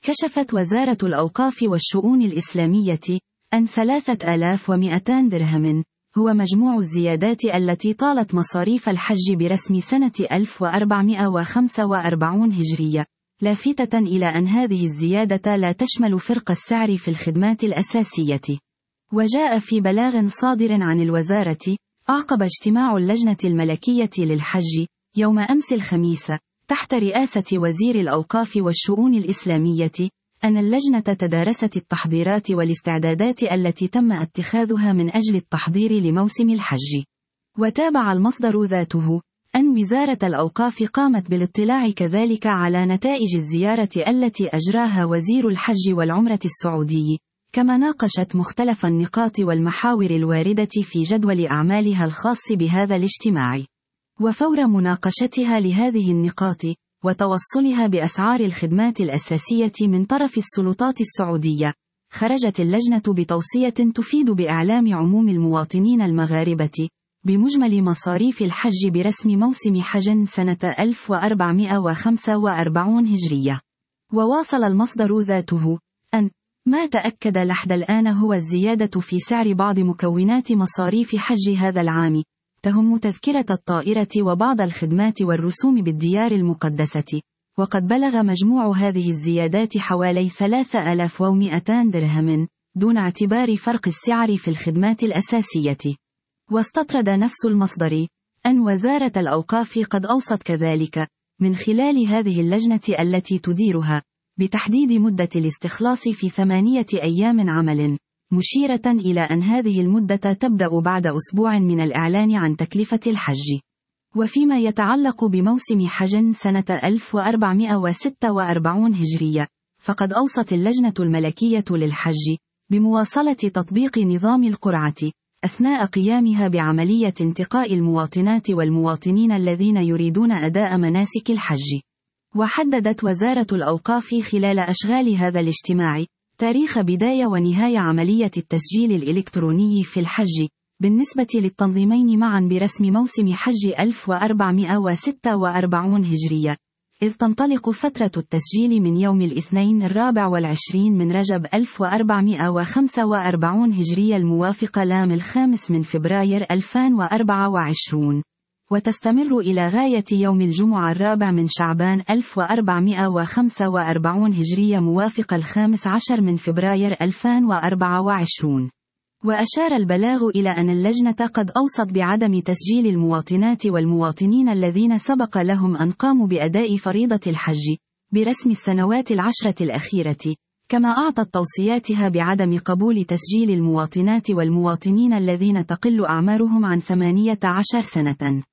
كشفت وزارة الأوقاف والشؤون الإسلامية أن 3200 درهم هو مجموع الزيادات التي طالت مصاريف الحج برسم سنة 1445 هجرية، لافتة إلى أن هذه الزيادة لا تشمل فرق السعر في الخدمات الأساسية. وجاء في بلاغ صادر عن الوزارة أعقب اجتماع اللجنة الملكية للحج يوم أمس الخميس تحت رئاسة وزير الأوقاف والشؤون الإسلامية، أن اللجنة تدارست التحضيرات والاستعدادات التي تم اتخاذها من أجل التحضير لموسم الحج. وتابع المصدر ذاته أن وزارة الأوقاف قامت بالاطلاع كذلك على نتائج الزيارة التي أجراها وزير الحج والعمرة السعودي، كما ناقشت مختلف النقاط والمحاور الواردة في جدول أعمالها الخاص بهذا الاجتماع. وفور مناقشتها لهذه النقاط وتوصلها بأسعار الخدمات الأساسية من طرف السلطات السعودية، خرجت اللجنة بتوصية تفيد بإعلام عموم المواطنين المغاربة بمجمل مصاريف الحج برسم موسم حج سنة 1445 هجرية. وواصل المصدر ذاته أن ما تأكد لحد الآن هو الزيادة في سعر بعض مكونات مصاريف حج هذا العام، تهم تذكرة الطائرة وبعض الخدمات والرسوم بالديار المقدسة، وقد بلغ مجموع هذه الزيادات حوالي 3200 درهم دون اعتبار فرق السعر في الخدمات الأساسية. واستطرد نفس المصدر أن وزارة الأوقاف قد أوصت كذلك من خلال هذه اللجنة التي تديرها بتحديد مدة الاستخلاص في 8 أيام عمل، مشيرة إلى أن هذه المدة تبدأ بعد أسبوع من الإعلان عن تكلفة الحج. وفيما يتعلق بموسم حج سنة 1446 هجرية، فقد أوصت اللجنة الملكية للحج بمواصلة تطبيق نظام القرعة أثناء قيامها بعملية انتقاء المواطنات والمواطنين الذين يريدون أداء مناسك الحج. وحددت وزارة الأوقاف خلال أشغال هذا الاجتماع تاريخ بداية ونهاية عملية التسجيل الإلكتروني في الحج بالنسبة للتنظيمين معا برسم موسم حج 1446 هجرية، إذ تنطلق فترة التسجيل من يوم الاثنين 24 من رجب 1445 هجرية الموافق لام 5 فبراير 2024، وتستمر إلى غاية يوم الجمعة 4 من شعبان 1445 هجرية موافق 15 فبراير 2024. وأشار البلاغ إلى أن اللجنة قد أوصت بعدم تسجيل المواطنات والمواطنين الذين سبق لهم أن قاموا بأداء فريضة الحج برسم السنوات 10 الأخيرة، كما أعطت توصياتها بعدم قبول تسجيل المواطنات والمواطنين الذين تقل أعمارهم عن 18 سنة.